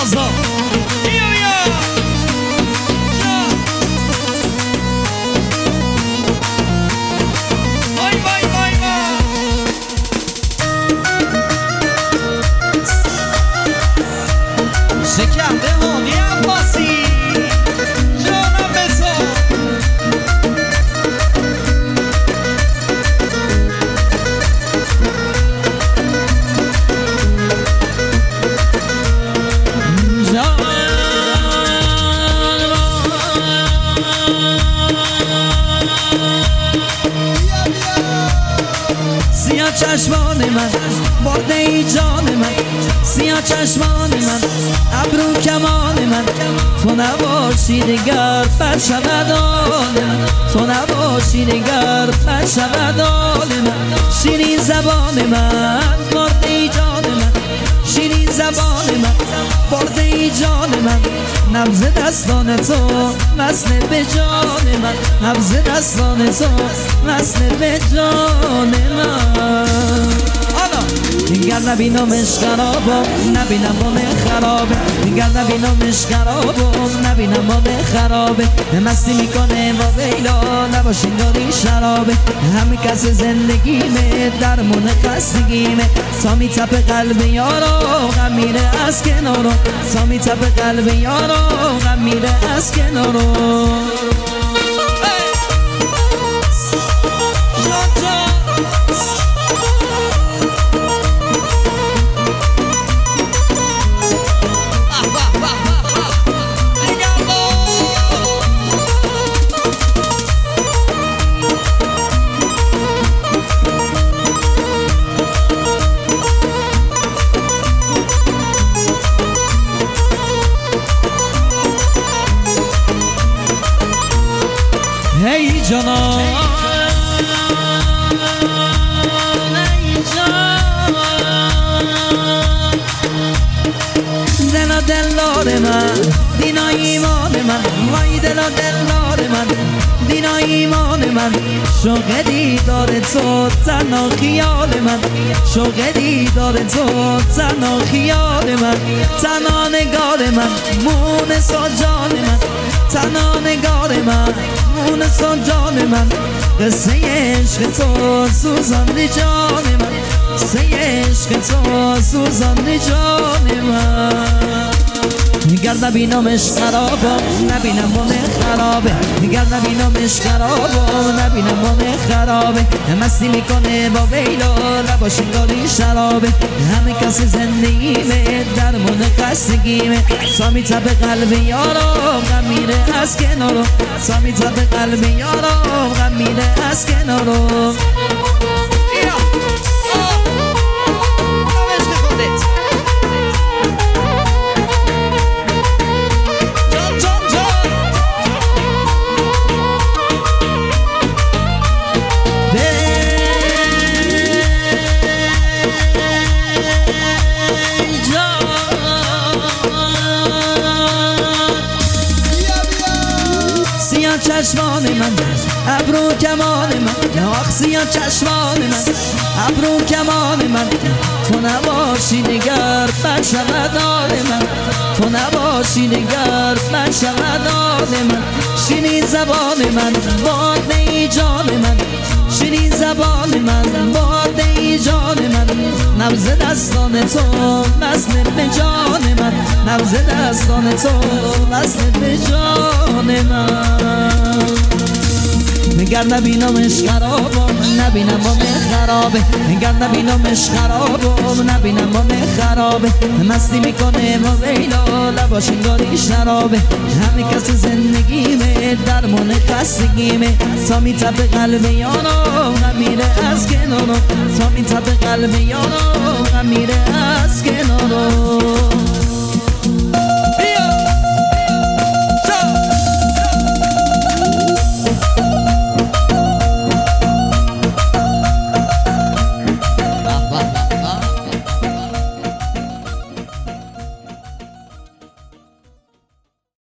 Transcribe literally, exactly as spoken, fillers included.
نازا بیا بیا وای وای وای وای شکم هانی عباسی جانم بزار سیاه چشمان من برده ای جان من سیاه چشمان من ابرو کمان من تو نباشی دگر بد شود حال من تو نباشی دگر بد شود حال من شیرین زبان من برده ای جان من شیرین زبان من برده ای جان من نبض دستان تو وصل به جان من نبض دستان تو وصل به جان من دیگر نبینمش خرابم نبینم مال خرابه دیگر نبینمش خرابم نبینم مال خرابه مستی میکنه با ویلا نباشین داری شرابه همه کس زندگیمه درمون خستگیمه تا میتپه قلب یارو غم میره از کنارو تا میتپه قلب یارو غم میره از کنارو ای جانان ای جان دل و دلار من دینا ایمان من وای دل و دلار من دینا ایمان من شوق دیدار تو تنها خیال من شوق دیدار تو تنها خیال من تنها نگار من مونس و جان من تنها نگار من مونس و جان من قصه عشق تو سوزانده جان من قصه عشق تو سوزانده جان من دیگر نبینمش خرابم نبینم مال خرابه دیگر نبینمش خرابم نبینم مال خرابه مستی میکنه با ویلا لباشین داری شرابه همه کس زندگیمه درمون خستگیمه تا میتپه قلب یارو غم میره از کنارو تا میتپه قلب یارو غم میره از کنارو سیاه چشمان من ابرو کمان من آخ سیاه چشمان من ابرو کمان من تو نباشی نگر بد شود حال من تو نباشی نگر بد شود حال من شیرین زبان من باده ای جان من شیرین زبان من باده ای جان من نبض دستان تو وصل به جان من نبض دستان تو وصل به جان من نگر نبینمش خرابم نبینم مال خرابه نگر نبینمش خرابم نبینم مال خرابه مستی میکنه با ویلا لباشین داری شرابه همه کس زندگیمه درمون خستگیمه تا میتپه قلب یارو غم میره از کنارو تا میتپه قلب یارو غم میره از کنارو